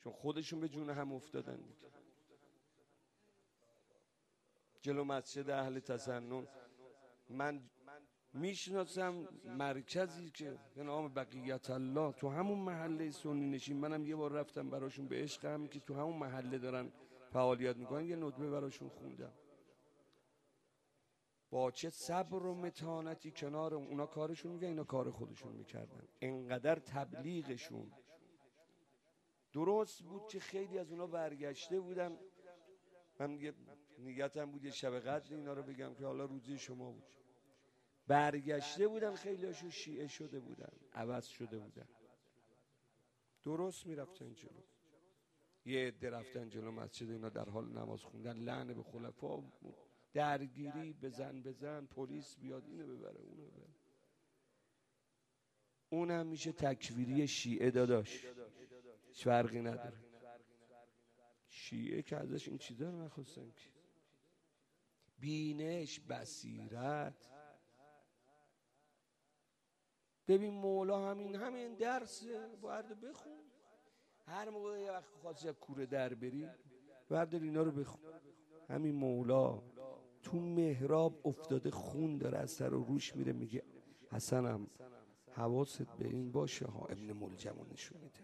چون خودشون به جون هم افتادن دیگه. جلو مسجد اهل تسنن من میشناسم مرکزی که به نام بقیت الله تو همون محله سنی نشین، منم یه بار رفتم براشون به عشق هم که تو همون محله دارن فعالیت میکنن، یه ندبه براشون خوندم. با چه صبر و متانتی کنار اونا کارشون میگه، اینا کار خودشون میکردن. انقدر تبلیغشون درست بود که خیلی از اونا برگشته بودن. من یه نیتم بود یه شب قدر اینا رو بگم که حالا روزی شما بود. برگشته بودن خیلی هاشون شیعه شده بودن، عوض شده بودن، درست میرفتن جلو. یه عده رفتن جلو مسجد اینا در حال نماز خوندن، لعنه به خلفا، درگیری، بزن پلیس بیاد اینو ببره اونو ببره. اونم میشه تکفیری شیعه داداش، هیچ فرقی نداره. شیعه که ازش این چیزا رو نخواستن که. بینش، بصیرت. ببین مولا همین درسه، باید بخون. هر موقع یه وقت خواستی کوره در بری بردار اینا رو بخون. همین مولا تو محراب افتاده، خون داره از سر و روش میره، میگه حسنم حواست به این باشه ها. ابن ملجم نشون میده.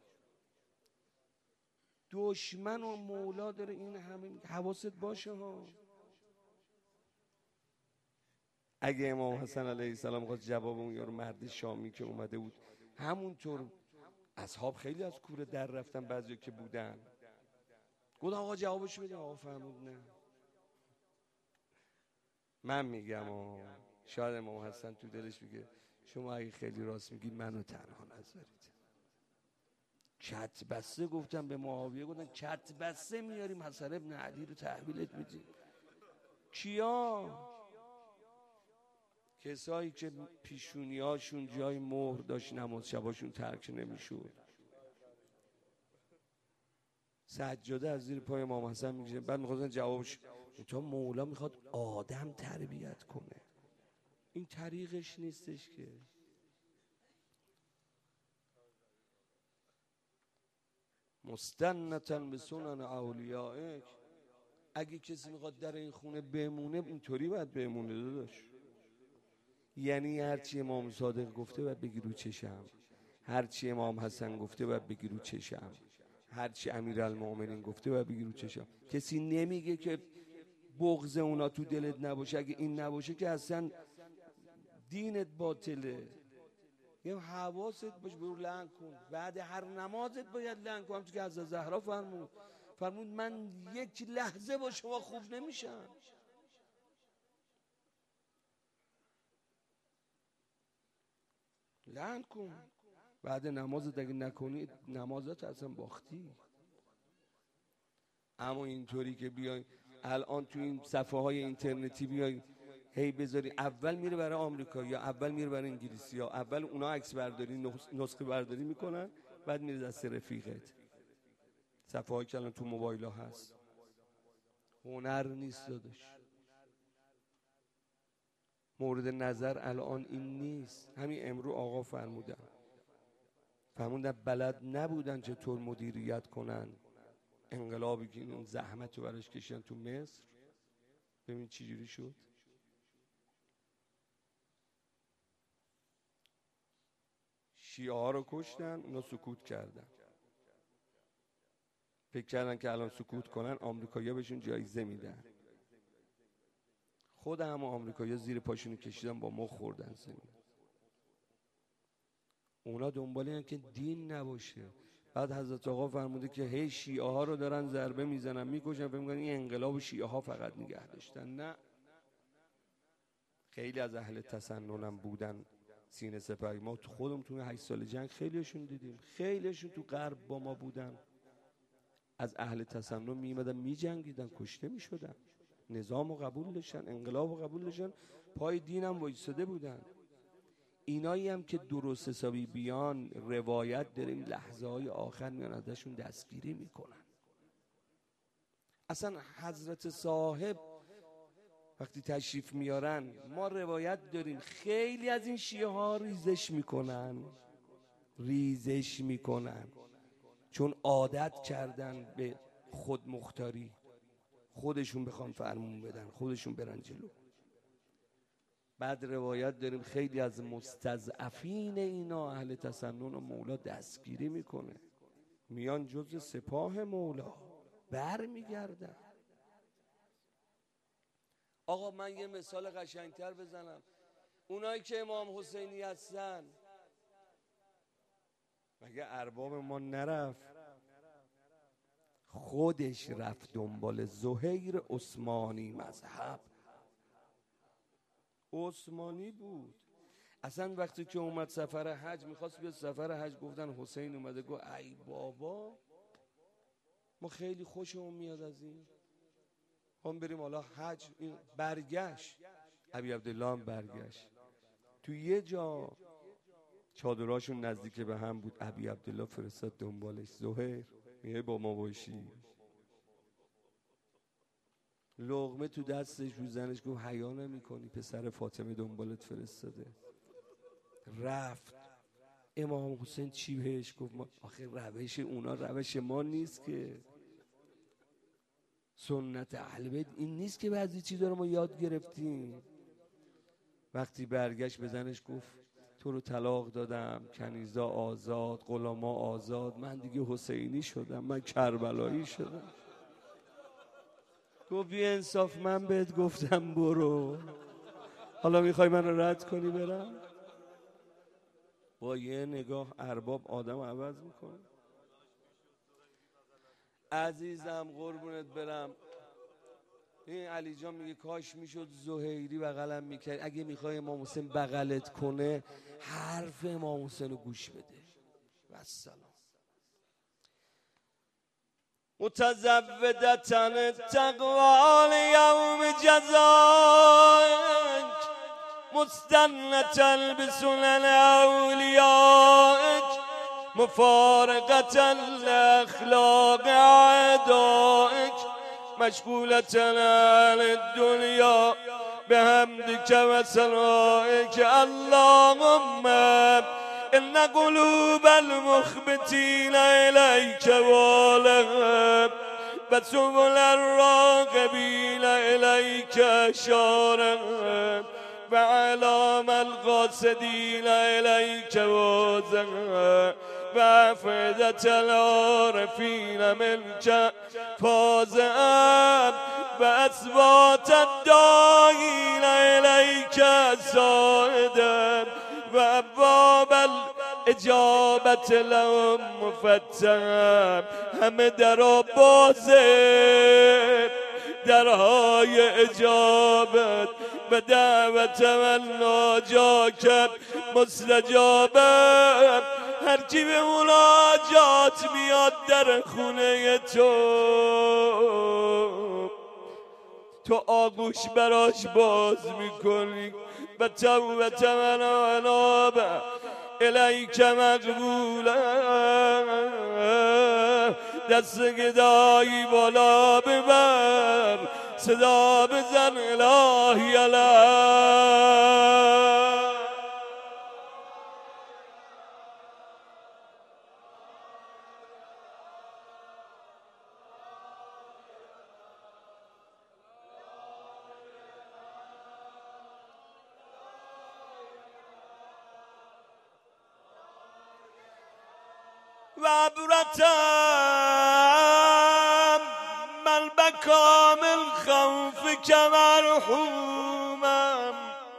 دشمن و مولا داره این همه حواست باشه ها. اگه امام حسن علیه السلام خواست جواب اون یارو مرد شامی که اومده بود، همونطور اصحاب خیلی از کوره در رفتن، بعضی که بودن گفت آقا جوابش بده. آقا فرمود نه. من میگم شاید امام حسن تو دلش میگه شما اگه خیلی راست میگی منو تنها نذارید. چت بسته گفتم به معاویه، گفتن چت بسته میاریم حسن ابن علی رو تحویلت میدیم. کیا؟ کسایی که پیشونیاشون جای مهر داشت، نماز شباشون ترک نمیشود. سجاده از زیر پای امام حسن میکشه. بعد میخواستن جوابش، تا مولا میخواد آدم تربیت کنه، این طریقش نیستش که. مستنتن به سنن اولیائک. اگه کسی میخواد در این خونه بمونه اینطوری باید بمونه داداش. یعنی هرچی امام صادق گفته باید بگی رو چشم، هرچی امام حسن گفته باید بگی رو چشم، هرچی امیرالمومنین گفته باید بگی رو چشم. کسی نمیگه که بغض اونا تو دلت نباشه. اگه این نباشه که اصلا دینت باطله. یه حواست باشه، برو لعن کن. بعد هر نمازت باید لعن کن. که از زهرا فرمود من یک لحظه با شما خوب نمیشم. لعن کن. بعد نمازت اگه نکنی نمازت اصلا باختی. اما اینطوری که بیای الان تو این صفحه های اینترنتی بیای هی بذاری اول میره برای آمریکا یا اول میره برای انگلیسی ها، اول اونا عکس برداری نسخه برداری میکنن، بعد میره دست رفیقت. صفحه های که الان تو موبایل ها هست. هنر نیست داداش. مورد نظر الان این نیست. همین امرو آقا فرمودن بلد نبودن چطور مدیریت کنن انقلابی که اون زحمت رو براش کشیدن تو مصر. ببین چی جوری شد. شیعه ها رو کشتن، اونا سکوت کردن. فکر کردن که الان سکوت کنن آمریکایی‌ها بهشون جایزه میدن. خود همه آمریکایی‌ها زیر پاشونو کشیدن، با مخ خوردن زمین. اونا دنبال اینن که دین نباشه. بعد حضرت آقا فرموده که هی شیعه ها رو دارن ضربه میزنن میکشن، فکر می‌کنن این انقلاب شیعه ها فقط نگه داشتن. نه، خیلی از اهل تسننم بودن سینه سپری. ما خودمون تو 8 سال جنگ خیلیشون دیدیم، خیلیشون تو غرب با ما بودن. از اهل تسنن میمدن میجنگیدن، کشته میشدن، نظام رو قبول داشتن، انقلاب رو قبول داشتن، پای دینم وایساده بودن. اینایی هم که درست حسابی بیان روایت داریم لحظه های آخر میان ازشون دستگیری میکنن. اصلا حضرت صاحب وقتی تشریف میارن ما روایت داریم خیلی از این شیعه ها ریزش میکنن. چون عادت کردن به خودمختاری، خودشون بخوان فرمون بدن، خودشون برن جلو. بعد روایت داریم خیلی از مستضعفین اینا اهل تسنن و مولا دستگیری میکنه، میان جز سپاه مولا، بر میگردن. آقا من یه مثال قشنگتر بزنم، اونایی که امام حسینی هستن مگه ارباب ما نرفت؟ خودش رفت دنبال زهیر عثمانی، مذهب عثمانی بود. اصلا وقتی که اومد سفر حج، میخواست بیاد سفر حج، گفتن حسین اومده، گفت ای بابا ما خیلی خوشمون میاد از این، هم بریم حالا حج. این برگشت، ابی عبدالله هم برگشت، تو یه جا چادراشون نزدیک به هم بود، ابی عبدالله فرستاد دنبالش، زهیر میای با ما باشی؟ لقمه تو دستش، رو زنش، گفت حیا نمی کنی؟ پسر فاطمه دنبالت فرستاده. رفت. امام حسین چی بهش گفت؟ ما آخه روش اونا روش ما نیست که، سنت اهل بیت این نیست که بعضی چیزا رو ما یاد گرفتیم. وقتی برگشت به زنش گفت تو رو طلاق دادم، کنیزا آزاد، غلاما آزاد، من دیگه حسینی شدم، من کربلایی شدم. گفت بی انصاف، من بهت گفتم برو، حالا میخوای من رو رد کنی برم؟ با یه نگاه ارباب آدم عوض میکنه. عزیزم قربونت برم، این علی جان میگه کاش میشد زهیری بغلم میکرد. اگه میخوای امام حسین بغلت کنه، حرف امام حسین رو گوش بده. والسلام. متزودتن التقوی لیوم جزایک، مستنة بسنن اولیائک، مفارقة لاخلاق اعدائک، مشغولة عن الدنیا بحمدك و ثنائك. اللهم إن قلوب المخبتين إليك والهم، وسبل الراغبين إليك شارهم، وعلام القاصدين إليك وازهم، وأفئدة العارفين منك فازهم، وأصوات الداعين إليك صاعدا، وأبواب الاجابت لهم مفتحا. همه درها بازه، درهای اجابت و دعوت و ناجات مستجابه. هر کی به مناجات میاد در خونه تو آغوش براش باز میکنی. و توبت من عنابه الیک مقبوله. دست گدایی بالا ببر، صدا بزن الهی الهی. و عبرتم من بکامل خوف که مرحومم،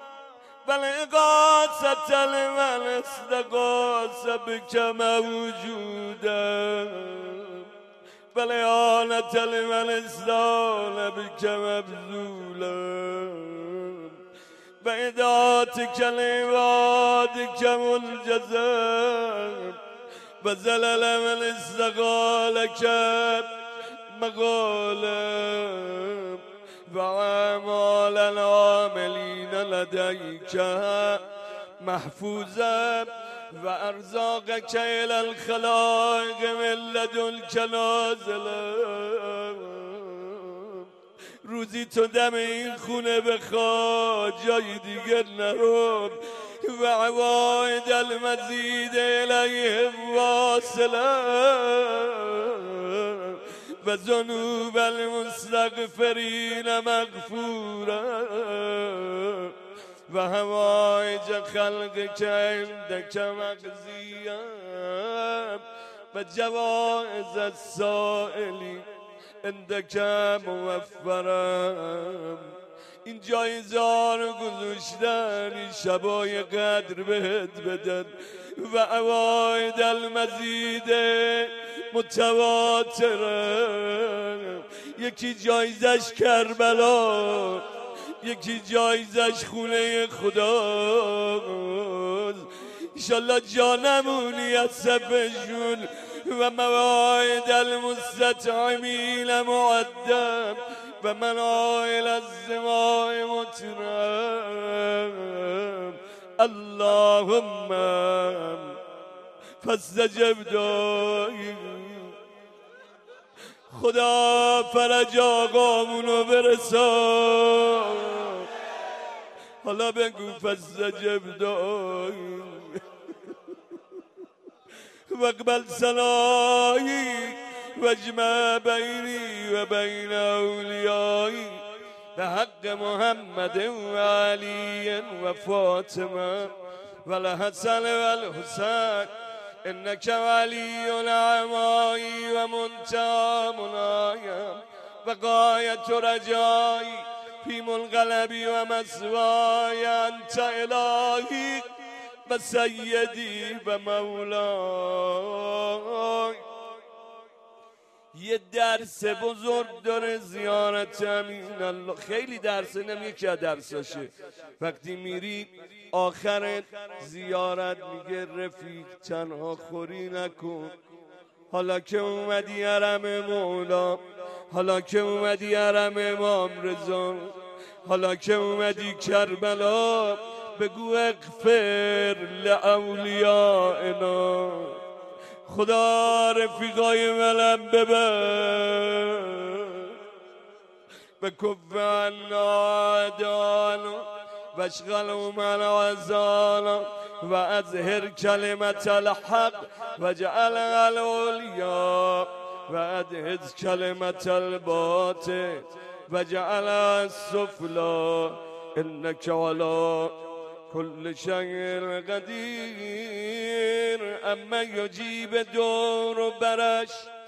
ولغاست لمن استغاث بک موجودم، ولعانت لمن استعان بک مبذولم، و اداتک لعبادک ملجزم، و زلل من استقالک مقالم، و اعمال العاملین لدیک محفوظم، و ارزاقک الی الخلائق من لدنک نازلم. روزی تو دم این خونه بخوا، جای دیگر نرو، و عواید المزید الیه واصله و ذنوب المستغفرین مغفوره و حوائج خلق که عندک مقضیه و جوائز السائلی عندک موفرم. این جایزه رو گذاشتن این شبای قدر بهت بدن و عواید المزید متواتره. یکی جایزش کربلا، یکی جایزش خونه خداست. انشالله جانمونی از صفشون و مواعد المستطعمین معدم و منائل الزماء مترم. اللهم فاستجب دعایی. خدا فرج آقامونو برسان. حالا بگو فاستجب دعایی واقبل صلایی واجمع بینی و بین اولیایی به حق محمد و علی و فاطمه و الحسن و الحسین انک ولی الاعمایی و منتهی منایم و غایت رجایی فی منقلبی و مسوای انت الهی و سیدی و مولای. یه درس بزرگ داره زیارت امین الله. خیلی درسه، نمیگه که درساشه. وقتی میری آخر زیارت میگه رفیق تنها خوری نکن. حالا که اومدی حرم مولا، حالا که اومدی حرم امام رضا، حالا که اومدی کربلا، بگو اغفر لاولیائنا. خدا رفیقای منم ببر و کف عنا اعدانا و اشغلوا من عزانا و اظهر کلمت الحق و جعل العلیا و ادهز کلمت الباطل و جعل السفلا انک علی کل شیء قدیر. اما یجیب دور و برش